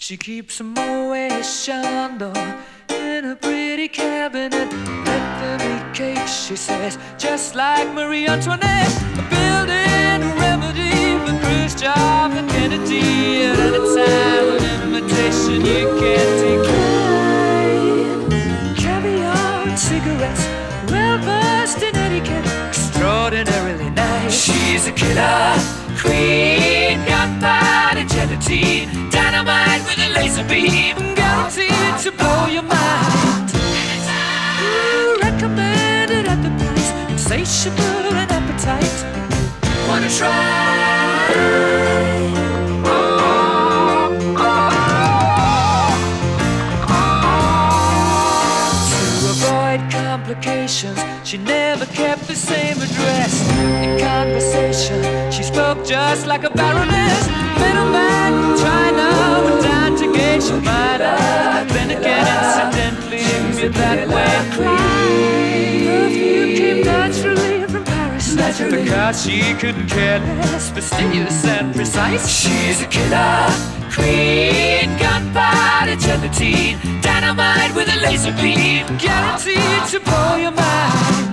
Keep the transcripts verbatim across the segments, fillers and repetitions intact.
She keeps a Moet Chandon in a pretty cabinet. Let them eat cake, she says, just like Marie Antoinette. A building a remedy for Khrushchev and Kennedy. At any time, an invitation you can't decline. Caviar and cigarettes, well versed in etiquette, extraordinarily nice. She's a killer queen, gunpowder gelatine, dynamite with a laser beam, guaranteed to blow your mind. Ooh, recommended at the price, insatiable and appetite. Wanna try? Oh, oh, oh. To avoid complications, she never kept the same address. In conversation, she spoke just like a baroness. Middleman from China went down to Geisha Minor. Then again, incidentally, you're that way. Perfume came naturally from Paris. Naturally. Because she couldn't care less, fastidious and precise. She's a killer queen, gunpowder gelatine, dynamite with a laser beam, guaranteed to blow your mind.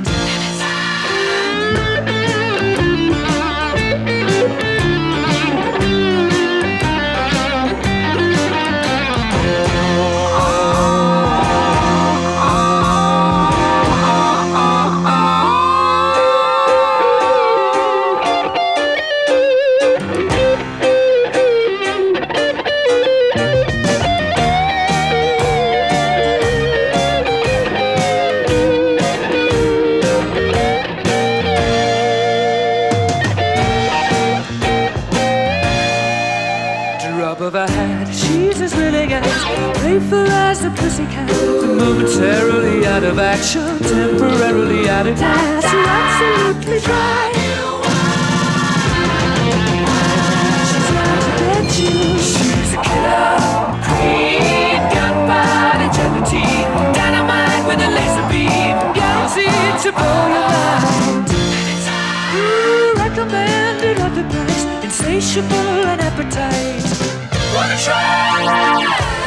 Of her hat, she's as willing as playful as the pussycat, but momentarily out of action, temporarily out of gas. You're absolutely dry. She's out to get you. She's a killer queen, gunpowder gelatine, dynamite with a laser beam, guaranteed to blow your mind. Ooh, recommended at the price, insatiable and appetite. Wanna try?